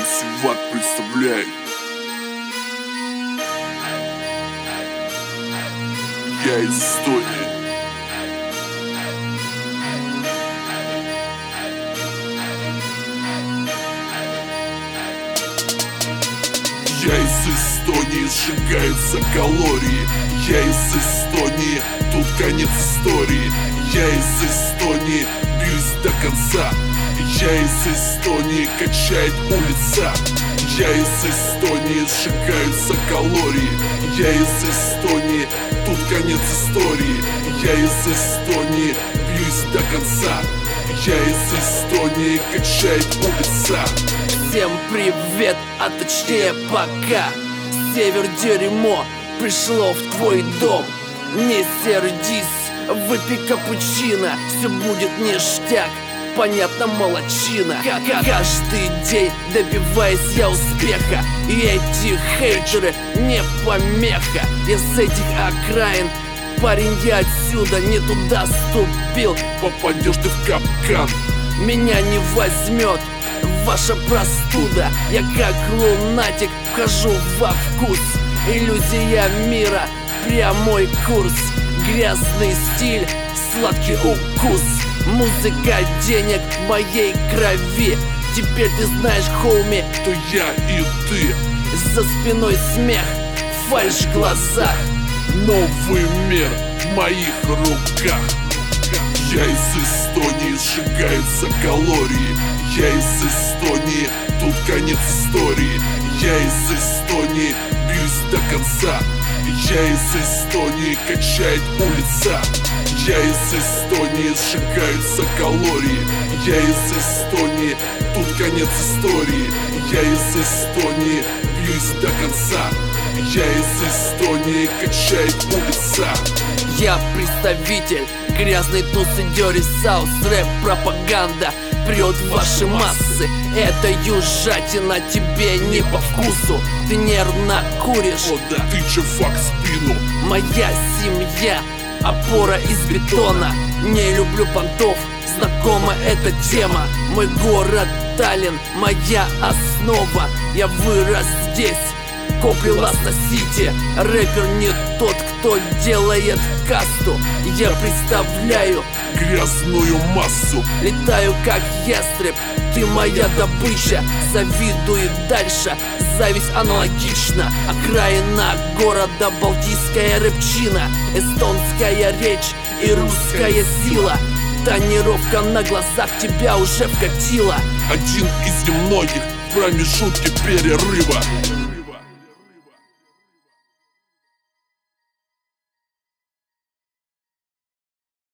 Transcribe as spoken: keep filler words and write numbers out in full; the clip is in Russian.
Севак представляет. Я из Эстонии. Я из Эстонии, сжигаются калории. Я из Эстонии, тут конец истории. Я из Эстонии, бьюсь до конца. Я из Эстонии, качает улица. Я из Эстонии, сжигаются калории. Я из Эстонии, тут конец истории. Я из Эстонии, бьюсь до конца. Я из Эстонии, качает улица. Всем привет, а точнее пока. Север дерьмо пришло в твой дом. Не сердись, выпей капучино, все будет ништяк, понятно, молодчина. Каждый день добиваюсь я успеха, и эти хейтеры не помеха. Я с этих окраин, парень, я отсюда, не туда ступил. Попадешь ты в капкан, меня не возьмет ваша простуда. Я как лунатик вхожу во вкус. Иллюзия мира, прямой курс. Грязный стиль, сладкий укус. Музыка денег в моей крови. Теперь ты знаешь, хоуми, то я и ты. За спиной смех, фальшь в глазах. Новый мир в моих руках. Я из Эстонии, сжигаются калории. Я из Эстонии, тут конец истории. Я из Эстонии, бьюсь до конца. Я из Эстонии, качает улица. Я из Эстонии, сжигаются калории. Я из Эстонии, тут конец истории. Я из Эстонии, бьюсь до конца. Я из Эстонии, качает улица. Я представитель грязной тусы Dirty South. Рэп-пропаганда прет в ваши массы. Это южатина тебе не по вкусу. Ты нервно куришь. О да, ты чувак в спину. Моя семья опора из бетона. Не люблю понтов, знакома эта тема. Мой город Таллин, моя основа. Я вырос здесь, Копилас на Сити. Рэпер не тот, кто делает касту. Я представляю грязную массу. Летаю как ястреб, ты моя добыча. Завидует дальше, зависть аналогична. Окраина города, балтийская рэпчина. Эстонская речь и русская сила. Тонировка на глазах тебя уже вкатила. Один из немногих в промежутке перерыва.